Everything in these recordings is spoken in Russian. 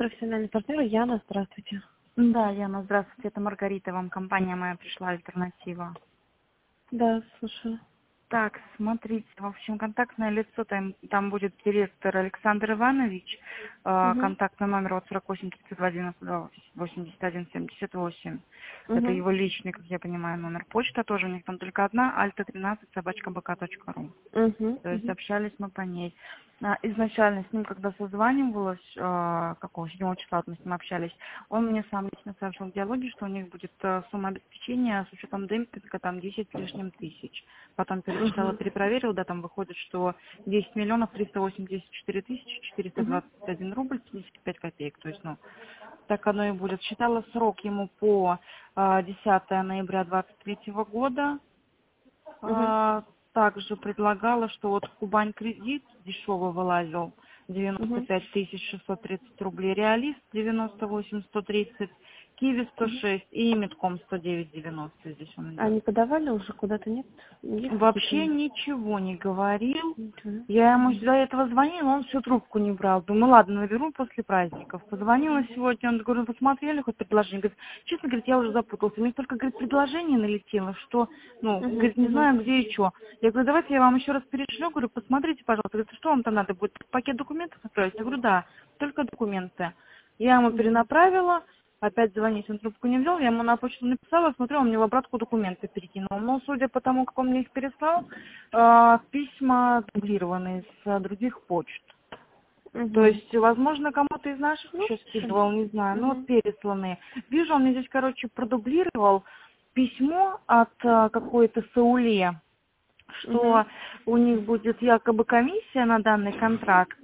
профессиональный партнер Яна, здравствуйте. Да, Яна, здравствуйте, это Маргарита, вам компания моя пришла, альтернатива. Да, слушаю. Так, смотрите, в общем, контактное лицо, там будет директор Александр Иванович, Угу. контактный номер вот 48 32 92 81 78. Это Угу. его личный, как я понимаю, номер. Почта тоже у них там только одна, alta13@bk.ru. Угу. То есть Угу. общались мы по ней. Изначально с ним, когда созванивалась, какого 7 числа мы с ним общались, он мне сам лично сообщил в диалоге, что у них будет сумма обеспечения с учетом демпинга там 10 с лишним тысяч. Потом перечитала, Угу. перепроверила, да, там выходит, что 10 миллионов 384 тысячи Угу. 421 рубль 75 копеек. То есть, ну, так оно и будет. Считала срок ему по 10 ноября 23 года. Угу. Также предлагала, что вот Кубань кредит дешевый вылазил, Угу. 95 630 рублей, Реалист 98 130, Киви Угу. 106 и Метком 109,90 здесь он А идет. не подавали уже куда-то, нет? Есть Вообще какие-то? ничего не говорил. Ничего. Я ему Угу. до этого звонила, он всю трубку не брал. Думаю, ладно, наберу после праздников. Позвонила сегодня, он говорит, посмотрели хоть предложение. Говорит, честно, говорит, я уже запутался. Мне столько, говорит, предложений налетело, что, ну, Угу. говорит, не Угу. знаю, где и что. Я говорю, давайте я вам еще раз перешлю. Говорю, посмотрите, пожалуйста. Говорит, что вам там надо будет? Пакет документов отправить? Я говорю, да, только документы. Я ему Угу. перенаправила. Опять звонить, он трубку не взял, я ему на почту написала, смотрю, он мне в обратку документы перекинул. Но, судя по тому, как он мне их переслал, письма дублированные с других почт. То Угу. есть, возможно, кому-то из наших Ну, еще хорошо. скидывал, не знаю, но вот Угу. пересланные. Вижу, он мне здесь, короче, продублировал письмо от какой-то Сауле, Угу. что у них будет якобы комиссия на данный контракт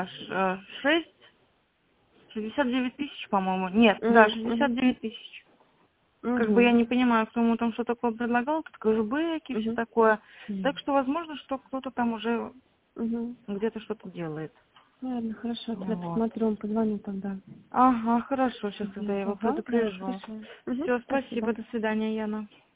69 тысяч, по-моему. Нет, да, Угу. 69 тысяч. Как бы я Угу. не понимаю, кто ему там что такое предлагал, тут кэшбэки, все Угу. такое. Так что, возможно, что кто-то там уже Угу. где-то что-то делает. Ладно, хорошо, я Вот. посмотрю, он позвонит тогда. Ага, хорошо, сейчас тогда Мгм. я его Ага, да, предупрежу. хорошо. Угу. Все, Спасибо. спасибо, до свидания, Яна.